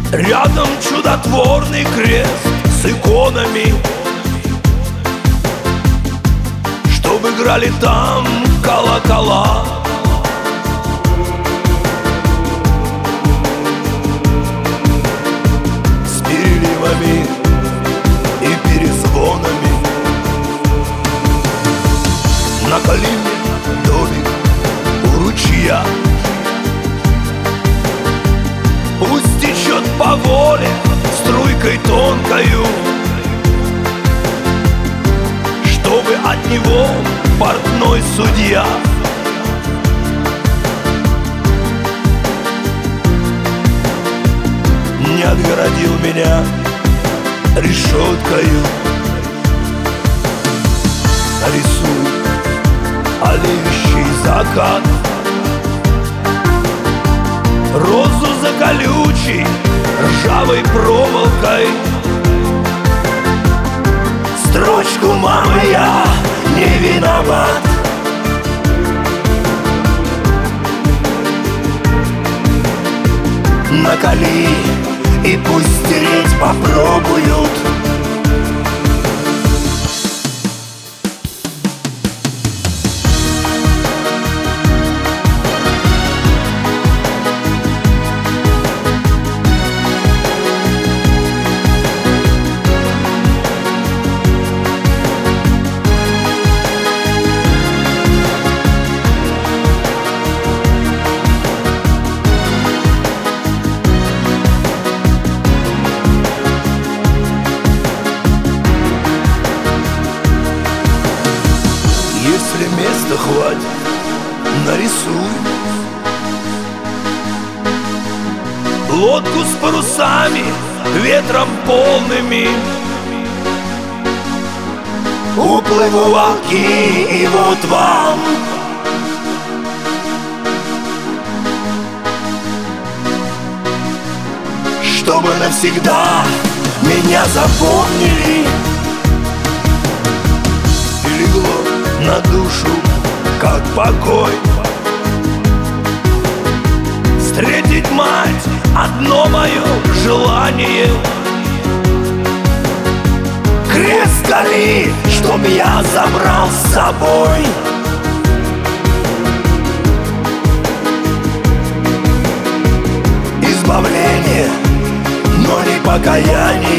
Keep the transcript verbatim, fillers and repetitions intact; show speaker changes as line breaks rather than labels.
Рядом чудотворный крест с иконами, чтоб играли там колокола. С переливами и перезвонами. На Колыме домик у ручья, пусть течет по воле струйкой тонкою, чтобы от него портной судья не отгородил меня решеткою. Рисуй олеющий закат, розу за колючей ржавой проволокой. Строчку: мамы, я не виноват. Накали, и пусть стереть попробуют. Если места хватит, нарисуй лодку с парусами, ветром полными. Уплыву волки, и вот вам чтобы навсегда меня запомнили. И легло на душу, как покой, встретить мать — одно мое желание. Крест кали, чтоб я забрал с собой. Избавление, но не покаяние.